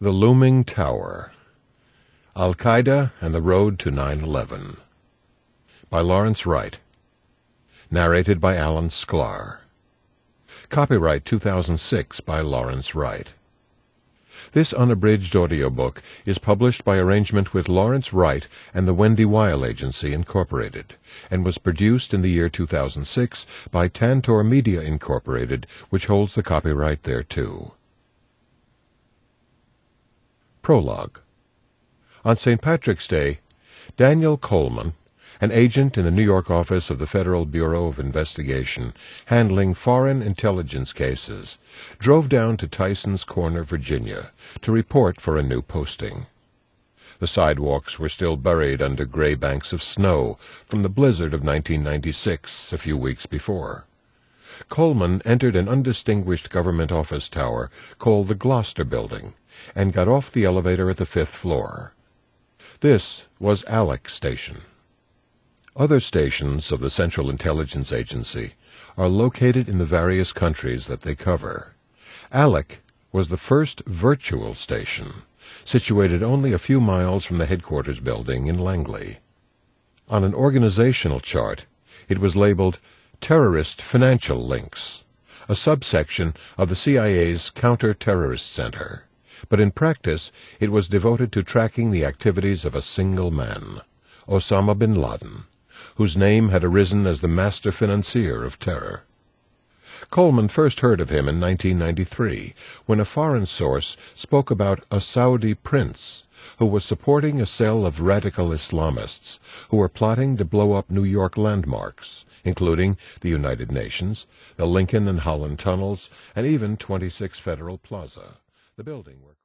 The Looming Tower, Al-Qaeda and the Road to 9/11, by Lawrence Wright. Narrated by Alan Sklar. Copyright 2006 by Lawrence Wright. This unabridged audiobook is published by arrangement with Lawrence Wright and the Wendy Weil Agency, Incorporated, and was produced in the year 2006 by Tantor Media, Incorporated, which holds the copyright thereto. Prologue. On St. Patrick's Day, Daniel Coleman, an agent in the New York office of the Federal Bureau of Investigation handling foreign intelligence cases, drove down to Tysons Corner, Virginia, to report for a new posting. The sidewalks were still buried under gray banks of snow from the blizzard of 1996, a few weeks before. Coleman entered an undistinguished government office tower called the Gloucester Building and got off the elevator at the 5th floor. This was ALEC Station. Other stations of the Central Intelligence Agency are located in the various countries that they cover. ALEC was the first virtual station, situated only a few miles from the headquarters building in Langley. On an organizational chart, it was labeled Terrorist Financial Links, a subsection of the CIA's Counter-Terrorist Center, but in practice it was devoted to tracking the activities of a single man, Osama bin Laden, whose name had arisen as the master financier of terror. Coleman first heard of him in 1993, when a foreign source spoke about a Saudi prince who was supporting a cell of radical Islamists who were plotting to blow up New York landmarks, including the United Nations, the Lincoln and Holland tunnels, and even 26 Federal Plaza, the building where